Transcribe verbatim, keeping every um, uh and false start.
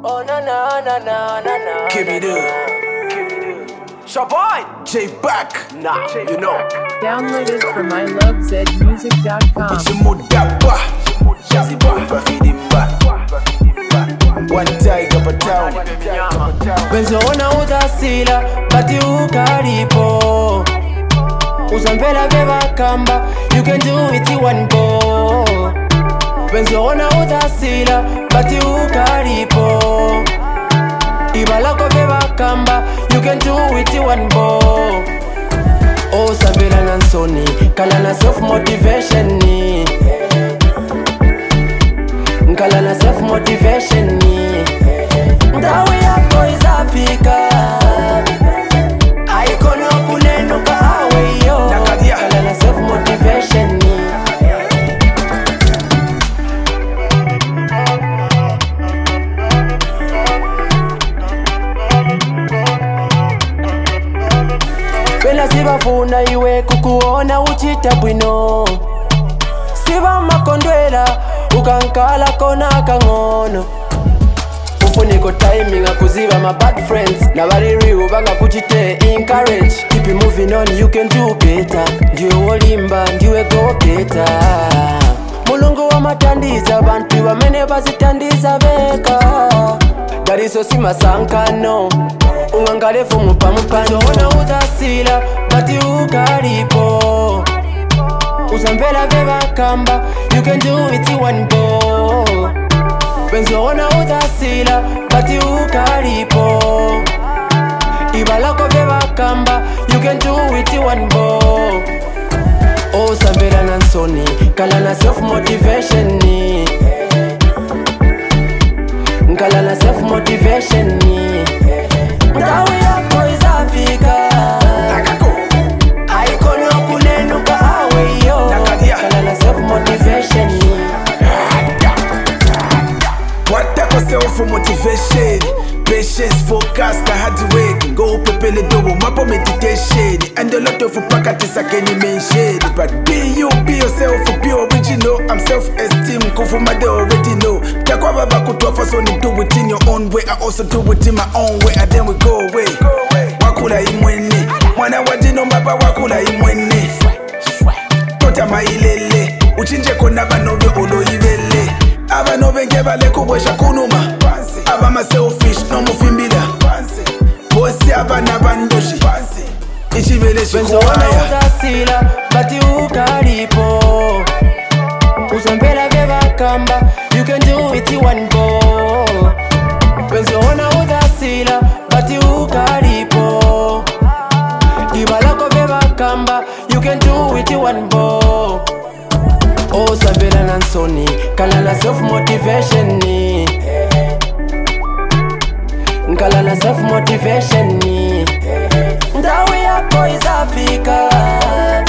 Oh na na na na na na. Give me the Shaboy J back. Nah, you know. Download it from I love zed music dot com. Chimudapa Jazzy boy Bafidimba One tiger per town. Benzoona utasila bati ukalipo Uzamvela veva kamba you can do it in one go. Benzoona utasila bati ukalipo Ibalako veva kamba you can do it in one go. Oh Savila Nansoni Kalana self motivation ni Kalana self motivation ni Ndawe yako izafika Aikono kuneno kawe yo Kalana self motivation ni Bela sibafuna iwe kukuona uchita bwino Siba makondwela ukankala kona kangono Ufuniko timing akuziba my bad friends Na bali real banga kuchite encourage Keep it moving on you can do better Ndiwe wolimba ndiwe go getter Mulungu wa matandiza bantu bamene bazitandiza beka Dariso sima sankano Ungangale fumu pamupano Zoona utasila bati ukalipo Uzamvela veva kamba you can do it in one go. Benzoona utasila bati ukalipo Ibalako veva kamba you can do it in one go. Oh Savila Nansoni Kalana self motivation ni Kalana self motivation ni Ndawe yako izafika Aikono kuneno kawe yo Kalana self motivation ni Watako self motivation. Patience, focus, na hard work. Go pepele double, mapo meditation. And a lot of practice I can mention. But be you, be yourself, be original. I'm self-esteem, go for my day already know. Takwa baba kutofa so ni do it in your own way. I also do it in my own way, and then we go away. Wakula imwene, mwana wadino mbaba wakula imwene. Tota mailele, uchinje kona banobe olo ibele. Abanobe ngebale kubwesha kunuma. Abama selfish no mufimbila Bosi abana bandoshi Ichibele Benzoona shikuwaya utasila bati ukalipo Uzamvela veva kamba you can do it in one go. Benzoona utasila bati ukalipo Ibalako veva kamba you can do it in one go. Oh Savila Nansoni Kalana self motivation ni Kalana self motivation ni Ndawe yako izafika